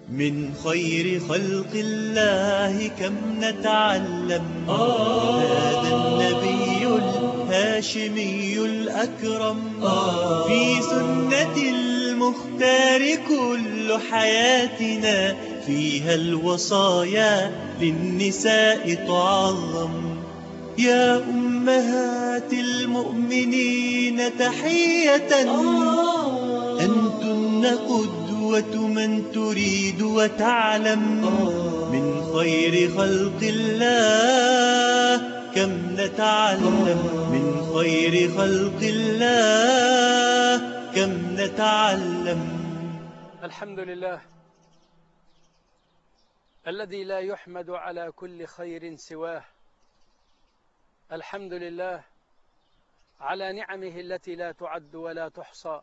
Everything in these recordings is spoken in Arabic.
من خير خلق الله كم نتعلم. هذا النبي الهاشمي الأكرم، في سنة المختار كل حياتنا، فيها الوصايا للنساء تعظم. يا أمهات المؤمنين تحية، أنتن قدوة من تريد وتعلم. من خير خلق الله كم نتعلم، من خير خلق الله كم نتعلم. الحمد لله الذي لا يحمد على كل خير سواه. الحمد لله على نعمه التي لا تعد ولا تحصى.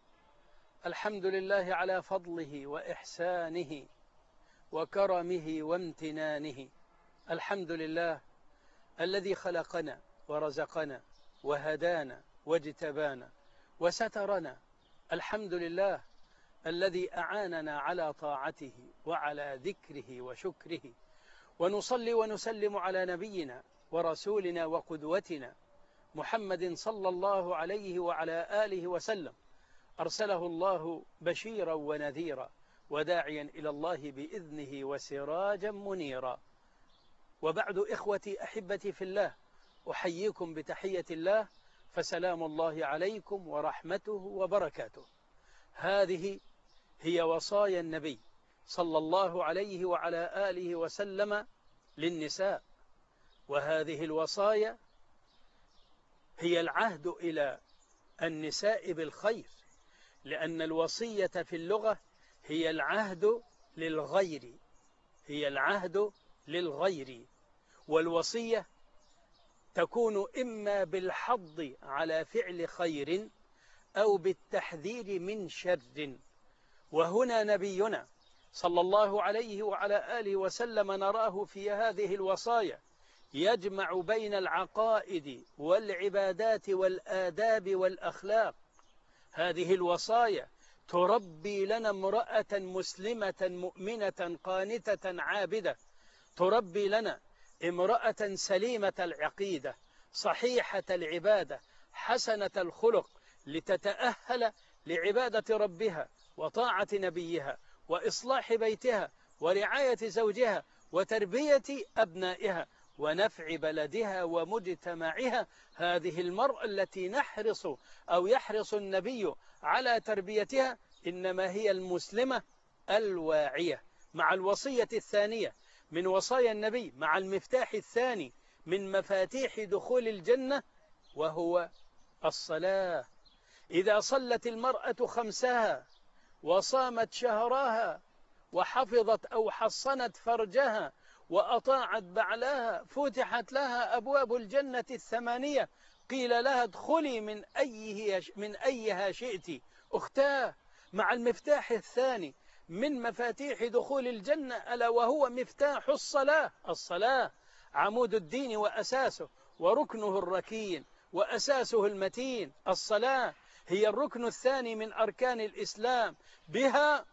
الحمد لله على فضله وإحسانه وكرمه وامتنانه. الحمد لله الذي خلقنا ورزقنا وهدانا واجتبانا وسترنا. الحمد لله الذي أعاننا على طاعته وعلى ذكره وشكره. ونصلي ونسلم على نبينا ورسولنا وقدوتنا محمد صلى الله عليه وعلى آله وسلم، أرسله الله بشيرا ونذيرا وداعيا إلى الله بإذنه وسراجا منيرا. وبعد إخوتي أحبتي في الله، أحييكم بتحية الله، فسلام الله عليكم ورحمته وبركاته. هذه هي وصايا النبي صلى الله عليه وعلى آله وسلم للنساء، وهذه الوصايا هي العهد إلى النساء بالخير، لأن الوصية في اللغة هي العهد للغير، هي العهد للغير. والوصية تكون إما بالحض على فعل خير أو بالتحذير من شر. وهنا نبينا صلى الله عليه وعلى آله وسلم نراه في هذه الوصايا يجمع بين العقائد والعبادات والآداب والأخلاق. هذه الوصايا تربي لنا امرأة مسلمة مؤمنة قانتة عابدة، تربي لنا امرأة سليمة العقيدة صحيحة العبادة حسنة الخلق، لتتأهل لعبادة ربها وطاعة نبيها وإصلاح بيتها ورعاية زوجها وتربية أبنائها ونفع بلدها ومجتمعها. هذه المرأة التي نحرص أو يحرص النبي على تربيتها إنما هي المسلمة الواعية. مع الوصية الثانية من وصايا النبي، مع المفتاح الثاني من مفاتيح دخول الجنة، وهو الصلاة. إذا صلت المرأة خمسها وصامت شهرها وحفظت أو حصنت فرجها وأطاعت بعلها فتحت لها أبواب الجنة الثمانية، قيل لها ادخلي من أيها شئت. أختاه، مع المفتاح الثاني من مفاتيح دخول الجنة، ألا وهو مفتاح الصلاة. الصلاة عمود الدين وأساسه وركنه الركين وأساسه المتين. الصلاة هي الركن الثاني من أركان الإسلام، بها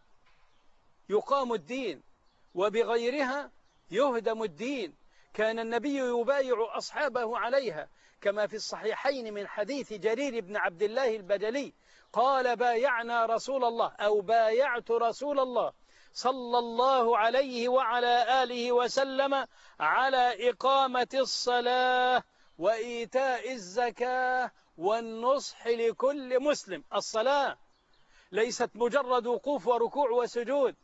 يقام الدين وبغيرها يهدم الدين. كان النبي يبايع أصحابه عليها كما في الصحيحين من حديث جرير بن عبد الله البجلي قال: بايعنا رسول الله أو بايعت رسول الله صلى الله عليه وعلى آله وسلم على إقامة الصلاة وإيتاء الزكاة والنصح لكل مسلم. الصلاة ليست مجرد وقوف وركوع وسجود،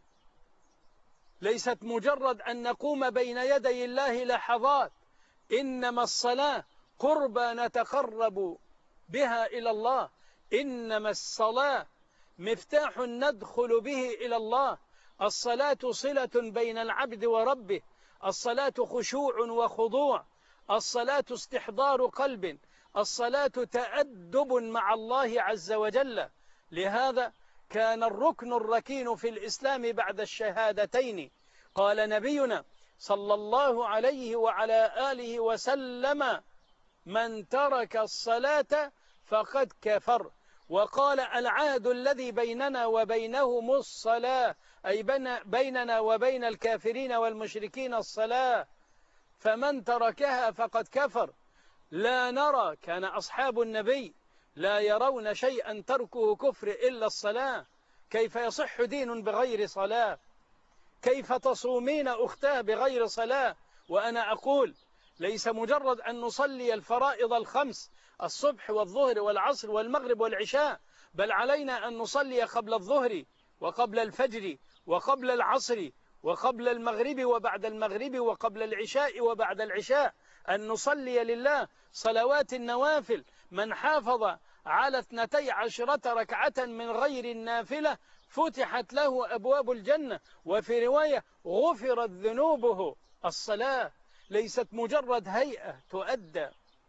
ليست مجرد أن نقوم بين يدي الله لحظات، إنما الصلاة قربى نتقرب بها إلى الله، إنما الصلاة مفتاح ندخل به إلى الله. الصلاة صلة بين العبد وربه، الصلاة خشوع وخضوع، الصلاة استحضار قلب، الصلاة تأدب مع الله عز وجل. لهذا كان الركن الركين في الإسلام بعد الشهادتين. قال نبينا صلى الله عليه وعلى آله وسلم: من ترك الصلاة فقد كفر. وقال العهد الذي بيننا وبينهم الصلاة، أي بيننا وبين الكافرين والمشركين الصلاة، فمن تركها فقد كفر. لا نرى، كان أصحاب النبي لا يرون شيئا تركه كفر إلا الصلاة. كيف يصح دين بغير صلاة؟ كيف تصومين أختاه بغير صلاة؟ وأنا أقول ليس مجرد أن نصلي الفرائض الخمس، الصبح والظهر والعصر والمغرب والعشاء، بل علينا أن نصلي قبل الظهر وقبل الفجر وقبل العصر وقبل المغرب وبعد المغرب وقبل العشاء وبعد العشاء، أن نصلي لله صلوات النوافل. من حافظ على 12 ركعة من غير النافلة فتحت له أبواب الجنة، وفي رواية غفرت ذنوبه. الصلاة ليست مجرد هيئة تؤدى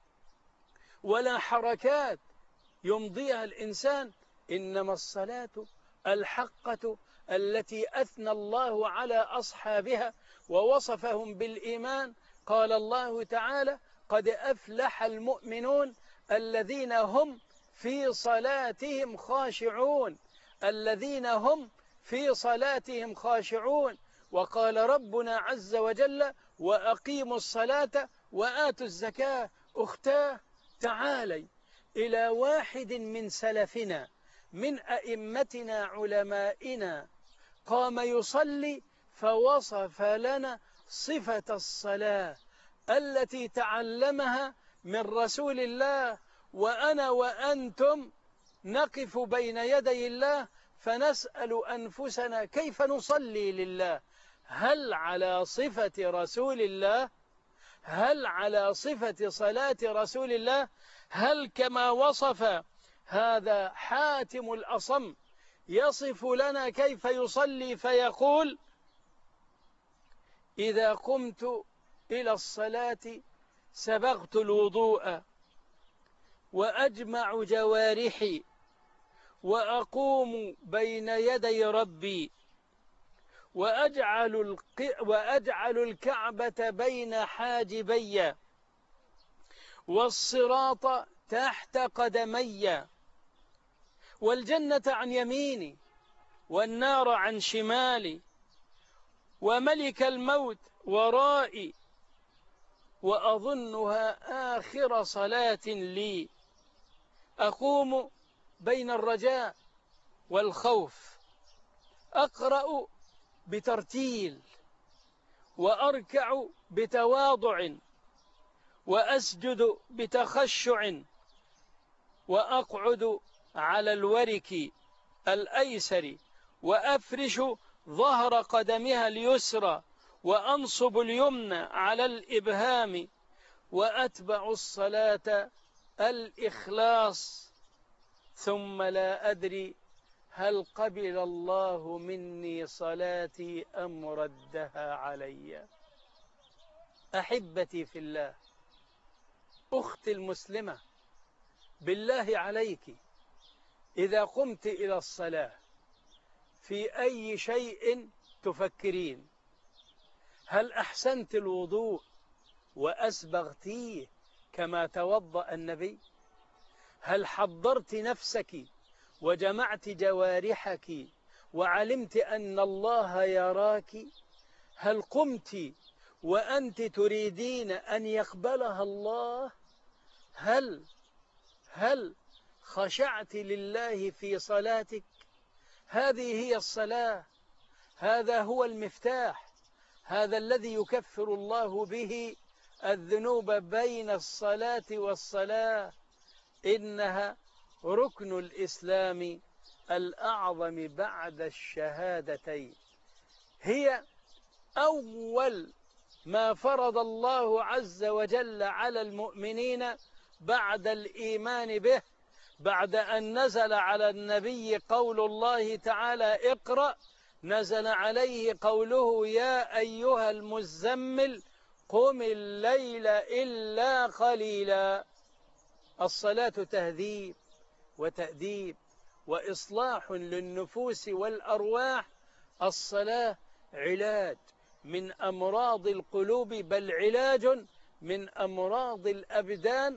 ولا حركات يمضيها الإنسان، إنما الصلاة الحقة التي أثنى الله على أصحابها ووصفهم بالإيمان. قال الله تعالى: قد أفلح المؤمنون الذين هم في صلاتهم خاشعون، الذين هم في صلاتهم خاشعون. وقال ربنا عز وجل: وأقيموا الصلاة وآتوا الزكاة. أختاه، تعالي إلى واحد من سلفنا من أئمتنا علمائنا قام يصلي فوصف لنا صفة الصلاة التي تعلمها من رسول الله، وأنا وأنتم نقف بين يدي الله فنسأل أنفسنا كيف نصلي لله؟ هل على صفة رسول الله؟ هل على صفة صلاة رسول الله؟ هل كما وصف هذا حاتم الأصم يصف لنا كيف يصلي فيقول: إذا قمت إلى الصلاة سبغت الوضوء وأجمع جوارحي وأقوم بين يدي ربي وأجعل الكعبة بين حاجبي والصراط تحت قدمي والجنة عن يميني والنار عن شمالي وملك الموت ورائي، وأظنها آخر صلاة لي. أقوم بين الرجاء والخوف، أقرأ بترتيل وأركع بتواضع وأسجد بتخشع وأقعد على الورك الأيسر وأفرش ظهر قدمها اليسرى وأنصب اليمنى على الإبهام وأتبع الصلاة الإخلاص، ثم لا أدري هل قبل الله مني صلاتي أم ردها علي. أحبتي في الله، أختي المسلمة، بالله عليك إذا قمت إلى الصلاة في أي شيء تفكرين: هل أحسنت الوضوء وأسبغتيه كما توضأ النبي؟ هل حضرت نفسك وجمعت جوارحك وعلمت أن الله يراك؟ هل قمت وأنت تريدين أن يقبلها الله؟ هل خشعت لله في صلاتك؟ هذه هي الصلاة، هذا هو المفتاح، هذا الذي يكفر الله به الذنوب بين الصلاة والصلاة. إنها ركن الإسلام الأعظم بعد الشهادتين، هي أول ما فرض الله عز وجل على المؤمنين بعد الإيمان به، بعد أن نزل على النبي قول الله تعالى: اقرأ، نزل عليه قوله: يا أيها المزمل قم الليل إلا قليلا. الصلاة تهذيب وتأديب وإصلاح للنفوس والأرواح. الصلاة علاج من أمراض القلوب، بل علاج من أمراض الأبدان.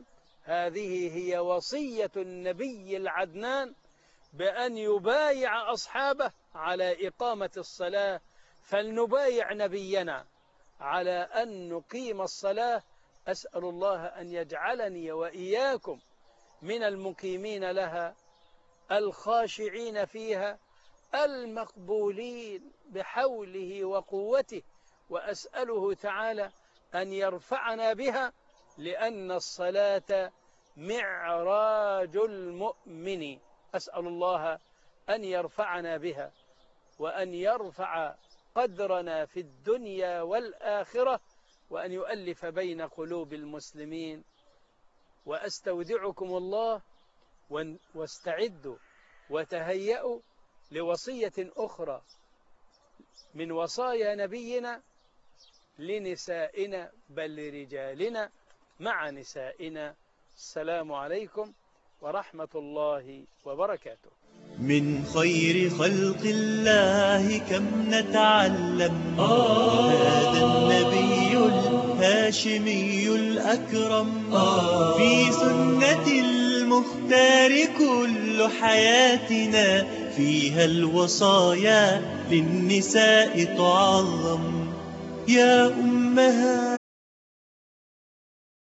هذه هي وصية النبي العدنان بأن يبايع أصحابه على إقامة الصلاة، فلنبايع نبينا على أن نقيم الصلاة. أسأل الله أن يجعلني وإياكم من المقيمين لها الخاشعين فيها المقبولين بحوله وقوته، وأسأله تعالى أن يرفعنا بها، لأن الصلاة معراج المؤمن. أسأل الله أن يرفعنا بها وأن يرفع قدرنا في الدنيا والآخرة، وأن يؤلف بين قلوب المسلمين. وأستودعكم الله، واستعدوا وتهيئوا لوصية أخرى من وصايا نبينا لنسائنا بل لرجالنا مع نسائنا. السلام عليكم ورحمة الله وبركاته. من خير خلق الله كم نتعلم. هذا النبي الهاشمي الأكرم، في سنة المختار كل حياتنا، فيها الوصايا للنساء تعظم. يا أمها